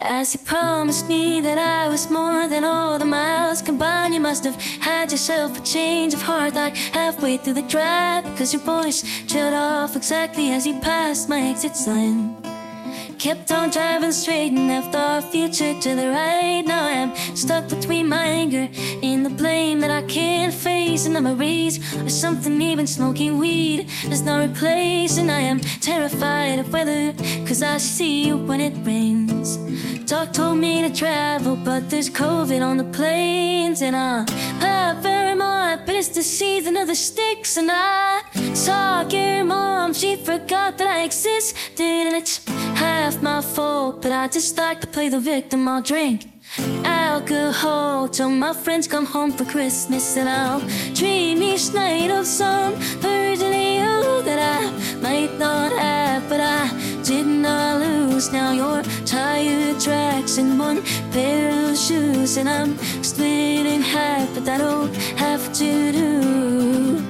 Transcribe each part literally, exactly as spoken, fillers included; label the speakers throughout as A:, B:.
A: As you promised me that I was more than all the miles combined, you must have had yourself a change of heart like halfway through the drive, because your voice trailed off exactly as you passed my exit sign. Kept on driving straight and left our future to the right. Now I'm stuck between my anger and the blame that I can't face, and memories or something, even smoking weed there's no replacing. I am terrified of weather, cause I see you when it rains. Doc told me to travel, but there's COVID on the planes. And I love Vermont, but it's the season of the sticks. And I saw your mom, she forgot that I existed, and it's half my fault, but I just like to play the victim. I'll drink alcohol till my friends come home for Christmas, and I'll dream each night of some version of you that I might not have, but I did not lose. Now your tire tracks in one pair of shoes, and I'm split in half, but I don't have to do.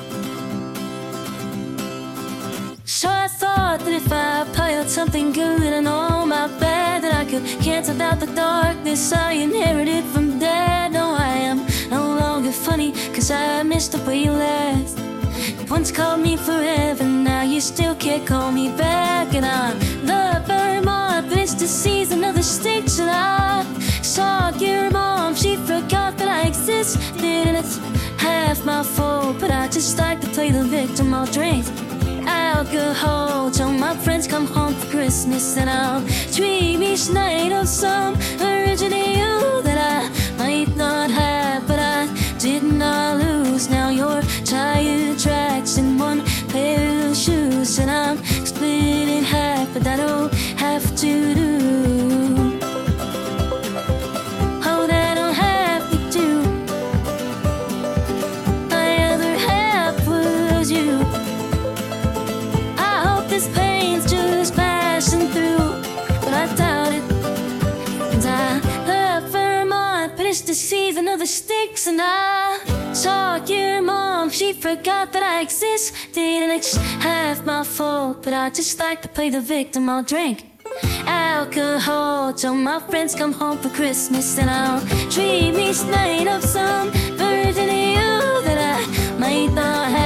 A: So I thought that if I piled something good and all my bad, that I could cancel out the darkness I inherited from dad. No, I am no longer funny, cause I missed the way you laughed. You once called me forever, now you still can't call me back. And I love Vermont, but it's the season of the sticks. And I saw your mom, she forgot that I existed, and it's half my fault, but I just like to play the victim. I'll drink alcohol till my friends come home for Christmas, and I'll dream each night of some version of you that I might not have, but I did not lose. Now your tire tracks in one pair of shoes, and I'm split in half, but I don't have to do. Oh, that I don't have to do. My other half was you. This pain's just passing through, but I doubt it. And I love Vermont, but it's the season of the sticks. And I saw your mom, she forgot that I existed, and it's half my fault, but I just like to play the victim. I'll drink alcohol till my friends come home for Christmas, and I'll dream each night of some version of you that I might not have.